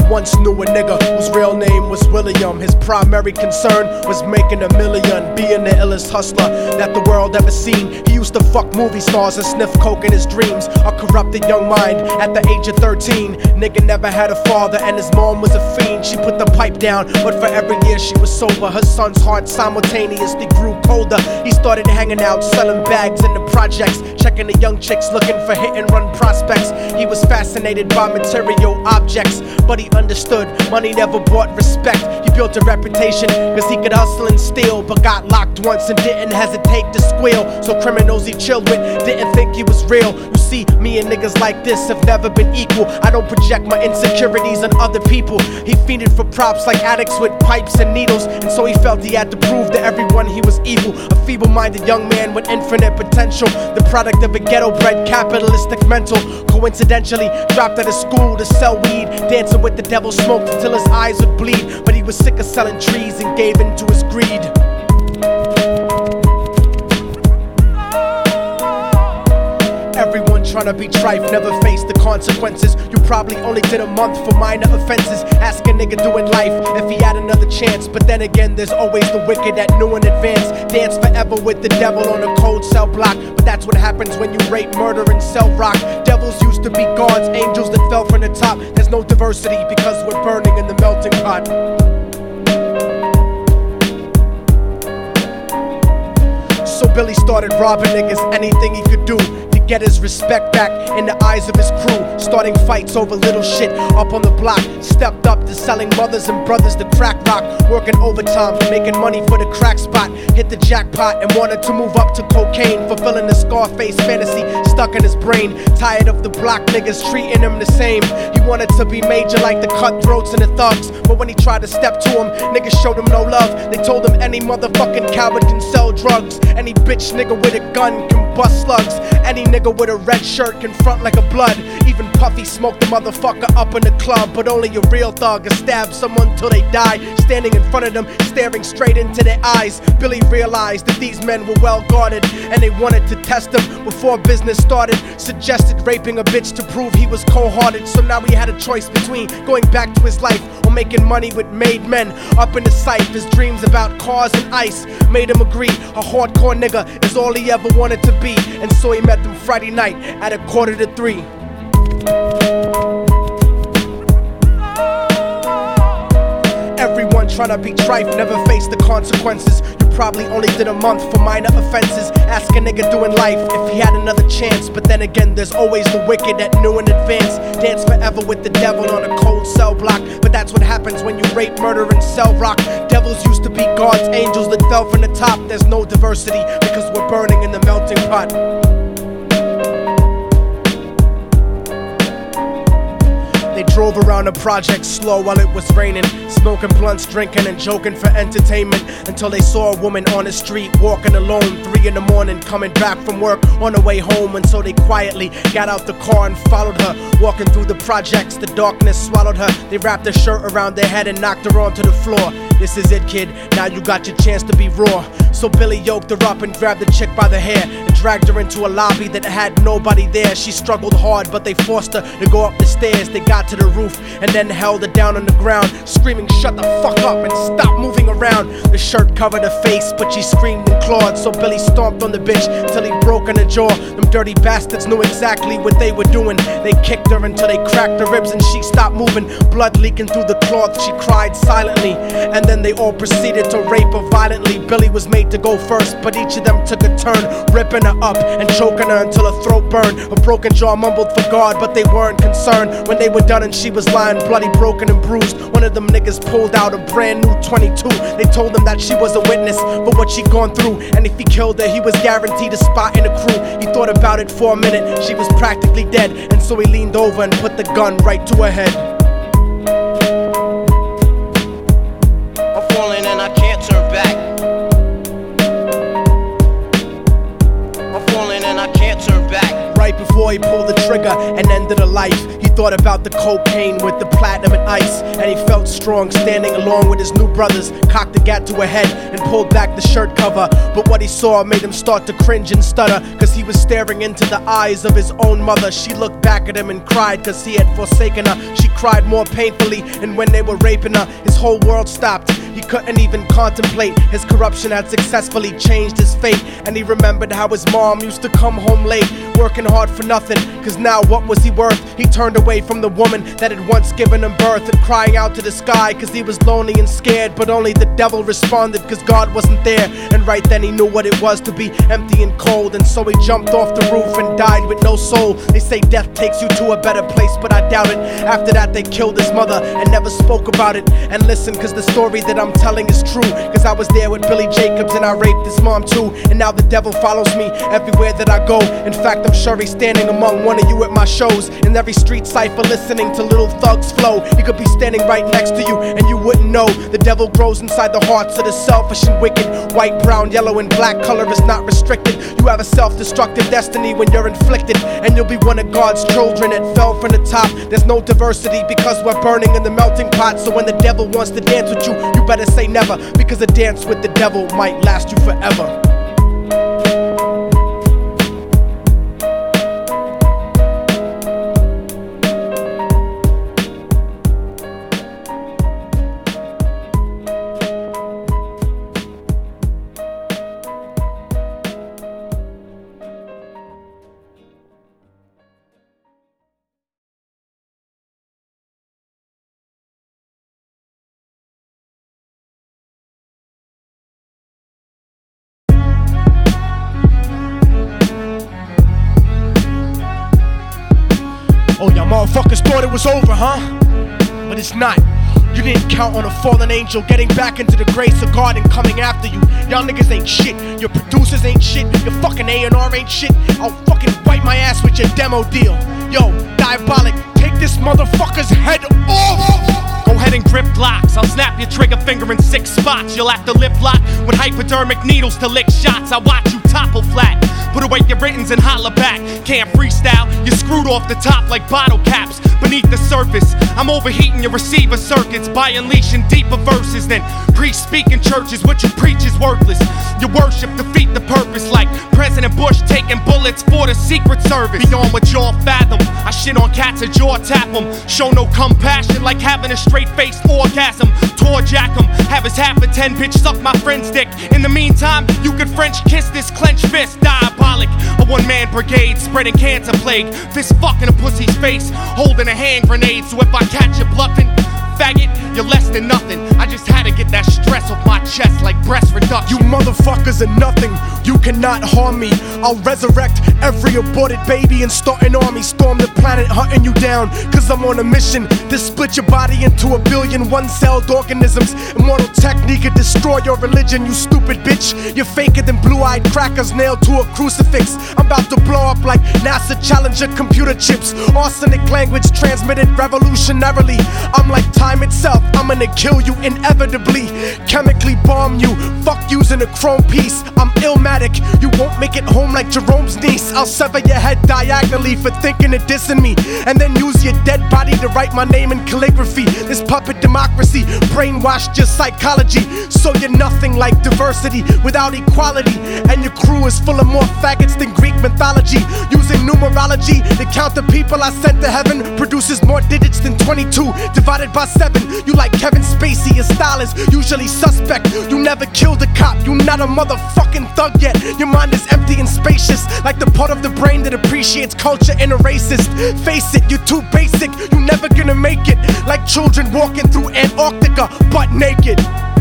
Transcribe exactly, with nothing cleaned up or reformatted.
once knew a nigga whose real name was William. His primary concern was making a million, being the illest hustler that the world ever seen. He used to fuck movie stars and sniff coke in his dreams. A corrupted young mind at the age of thirteen. Nigga never had a father and his mom was a fiend. She put the pipe down, but for every year she was sober, her son's heart simultaneously grew colder. He started hanging out, selling bags in the projects, checking the young chicks looking for hit and run prospects. He was fascinated by material objects, but he understood money never brought respect. He built a reputation cause he could hustle and steal, but got locked once and didn't hesitate to squeal. So criminals he chilled with didn't think he was real. You see, me and niggas like this have never been equal. I don't project my insecurities on other people. He fiended for props like addicts with pipes and needles, and so he felt he had to prove to everyone he was evil. A feeble-minded young man with infinite potential, the product of a ghetto-bred capitalistic mental. Coincidentally dropped out of school to sell weed, dancing with the devil, smoked until his eyes would bleed. But he was sick of selling trees and gave in to his greed. Everyone tryna be trife, never face the consequences. You probably only did a month for minor offenses. Ask a nigga doing life if he had another chance. But then again, there's always the wicked that knew in advance. Dance forever with the devil on a cold cell block. But that's what happens when you rape, murder, and sell rock. Devils used to be gods, angels that fell from the top. There's no diversity because we're burning in the melting pot. So Billy started robbing niggas anything he could do to get his respect back in the eyes of his crew. Starting fights over little shit up on the block. Stepped up to selling mothers and brothers the crack rock. Working overtime, making money for the crack spot. Hit the jackpot and wanted to move up to cocaine, fulfilling the Scarface fantasy stuck in his brain. Tired of the block niggas treating him the same. He wanted to be major like the cutthroats and the thugs. But when he tried to step to him, niggas showed him no love. They told him any motherfucking coward can sell drugs. Any bitch nigga with a gun can bust slugs. Any nigga with a red shirt can front like a blood. Even Puffy smoked the motherfucker up in the club. But only a real thug can stab someone till they die. Standing in front of them, staring straight into their eyes, Billy realized that these men were well guarded, and they wanted to test him before business started. Suggested raping a bitch to prove he was cold-hearted. So now he had a choice between going back to his life or making money with made men. Up in the sight, his dreams about cars and ice made him agree a hardcore nigga is all he ever wanted to be. And so he met them Friday night at a quarter to three. Everyone tryna be trife, never face the consequences. You probably only did a month for minor offenses. Ask a nigga doing life if he had another chance. But then again, there's always the wicked that knew in advance. Dance forever with the devil on a cold cell block. But that's what happens when you rape, murder, and sell rock. Devils used to be gods, angels that fell from the top. There's no diversity because we're burning in the melting pot. They drove around the project slow while it was raining, smoking blunts, drinking and joking for entertainment, until they saw a woman on the street walking alone, three in the morning, coming back from work on her way home. And so they quietly got out the car and followed her. Walking through the projects, the darkness swallowed her. They wrapped her shirt around their head and knocked her onto the floor. This is it, kid, now you got your chance to be raw. So Billy yoked her up and grabbed the chick by the hair and dragged her into a lobby that had nobody there. She struggled hard, but they forced her to go up the stairs. They got to the roof and then held her down on the ground, screaming, "Shut the fuck up and stop moving around." The shirt covered her face, but she screamed and clawed. So Billy stomped on the bitch till he broke in her jaw. Them dirty bastards knew exactly what they were doing. They kicked her until they cracked her ribs and she stopped moving. Blood leaking through the cloth, she cried silently. And then they all proceeded to rape her violently. Billy was made to go first, but each of them took a turn, ripping her up and choking her until her throat burned. Her broken jaw mumbled for God, but they weren't concerned. When they were done and she was lying bloody, broken and bruised, one of them niggas pulled out a brand new twenty-two. They told him that she was a witness for what she'd gone through, and if he killed her, he was guaranteed a spot in the crew. He thought about it for a minute, she was practically dead, and so he leaned over and put the gun right to her head. I'm falling and I can't turn back. I'm falling and I can't turn back. Right before he pulled the trigger and ended her life, he thought about the cocaine with the platinum and ice, and he felt strong standing along with his new brothers. Cocked the gat to her head and pulled back the shirt cover, but what he saw made him start to cringe and stutter, cause he was staring into the eyes of his own mother. She looked back at him and cried cause he had forsaken her. She cried cried more painfully, and when they were raping her, his whole world stopped. He couldn't even contemplate. His corruption had successfully changed his fate, and he remembered how his mom used to come home late, working hard for nothing, cause now what was he worth? He turned away from the woman that had once given him birth, and crying out to the sky cause he was lonely and scared, but only the devil responded cause God wasn't there. And right then he knew what it was to be empty and cold, and so he jumped off the roof and died with no soul. They say death takes you to a better place, but I doubt it. After that they killed his mother and never spoke about it. And listen, cause the story that I'm telling is true, cause I was there with Billy Jacobs and I raped his mom too. And now the devil follows me everywhere that I go. In fact, I'm sure he's standing among one of you at my shows, in every street cipher listening to Little Thug's flow. He could be standing right next to you and you wouldn't know. The devil grows inside the hearts of the selfish and wicked. White, brown, yellow, and black color is not restricted. You have a self-destructive destiny when you're inflicted, and you'll be one of God's children that fell from the top. There's no diversity because we're burning in the melting pot. So when the devil wants to dance with you, you better say never, because a dance with the devil might last you forever. Oh, y'all motherfuckers thought it was over, huh? But it's not. You didn't count on a fallen angel getting back into the grace of God and coming after you. Y'all niggas ain't shit. Your producers ain't shit. Your fucking A and R ain't shit. I'll fucking wipe my ass with your demo deal. Yo, Diabolic, take this motherfucker's head off! Go ahead and grip blocks. I'll snap your trigger finger in six spots. You'll have to lip lock with hypodermic needles to lick shots. I watch you topple flat. Put away your writtens and holler back. Can't freestyle, you're screwed off the top like bottle caps. Beneath the surface, I'm overheating your receiver circuits by unleashing deeper verses than pre-speaking churches. What you preach is worthless. Your worship defeat the purpose, like President Bush taking bullets for the Secret Service. Beyond what y'all fathom, I shit on cats and jaw tap them. Show no compassion like having a straight-faced orgasm. Tour jack them, have his half a ten bitch suck my friend's dick. In the meantime, you could French kiss this clenched fist. Diabolic, a one-man brigade spreading cancer plague. Fist fucking a pussy's face, holding a hand grenade. So if I catch you bluffing, faggot, you're less than nothing. I just had to get that stress off my chest like breast reduction. You motherfuckers are nothing. You cannot harm me. I'll resurrect every aborted baby and start an army. Storm the planet hunting you down, cause I'm on a mission to split your body into a billion one-celled organisms. Immortal technique could destroy your religion, you stupid bitch. You're faker than blue-eyed crackers nailed to a crucifix. I'm about to blow up like NASA Challenger computer chips. Arsenic language transmitted revolutionarily. I'm like time itself, I'm gonna kill you inevitably. Chemically bomb you, fuck using a chrome piece. I'm illmatic, you won't make it home like Jerome's niece. I'll sever your head diagonally for thinking of dissing me, and then use your dead body to write my name in calligraphy. This puppet democracy brainwashed your psychology, so you're nothing like diversity without equality. And your crew is full of more faggots than Greek mythology. Using numerology to count the people I sent to heaven produces more digits than twenty-two divided by seven. You like Kevin Spacey, your style is usually suspect. You never killed a cop, you not a motherfucking thug yet. Your mind is empty and spacious, like the part of the brain that appreciates culture and a racist. Face it, you're too basic, you never gonna make it. Like children walking through Antarctica butt naked.